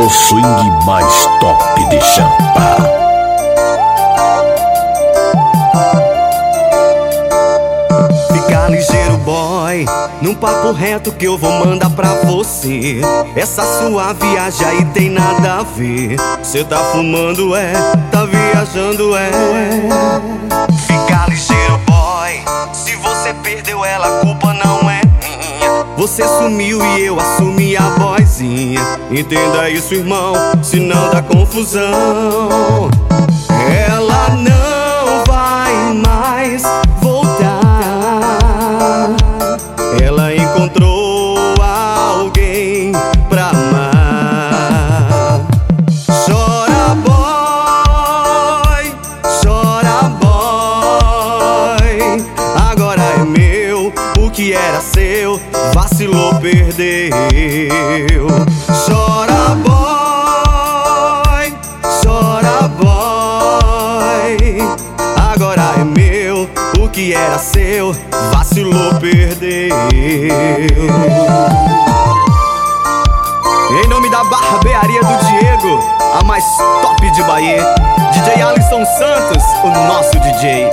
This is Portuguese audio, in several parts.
o swing mais top de Champa. Fica ligeiro, boy, num papo reto que eu vou mandar pra você. Essa sua viagem aí tem nada a ver. Cê tá fumando, tá viajando, Fica ligeiro, boy, se você perdeu ela, a culpa não é minha. Você sumiu e eu assumi a boyzinha. Entenda isso, irmão, senão dá confusão. Ela não vai mais voltar. Ela encontrou alguém pra amar. Chora, boy, agora é meu. O que era seu, vacilou, perdeu. Chora, boy, agora é meu. O que era seu, vacilou, perdeu. Em nome da barbearia do Diego, a mais top de Bahia, DJ Alisson Santos, o nosso DJ.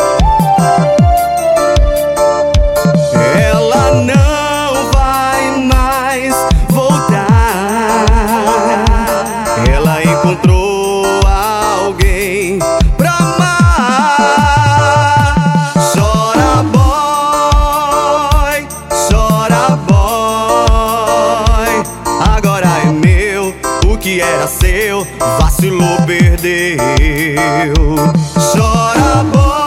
Ela não vai mais voltar. Ela encontrou alguém pra amar. Chora, boy, agora é meu. O que era seu, vacilou, perdeu. Chora,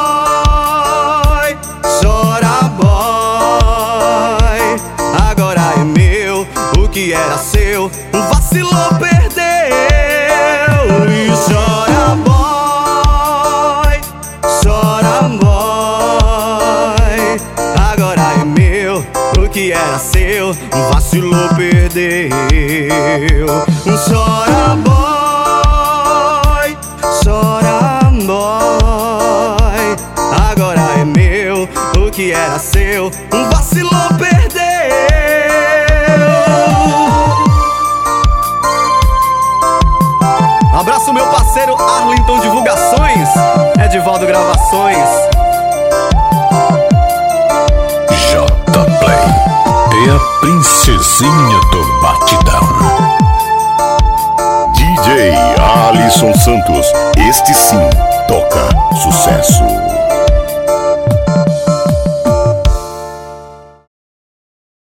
boy, agora é meu. O que era seu, vacilou, perdeu. E chora, boy, agora é meu. O que era seu, vacilou, perdeu. Chora, boy, agora é meu. O que era seu, vacilou, perdeu. Abraço meu parceiro Arlington Divulgações, Edivaldo Gravações. J-Play é a princesinha do batidão. DJ Alisson Santos, este sim toca sucesso.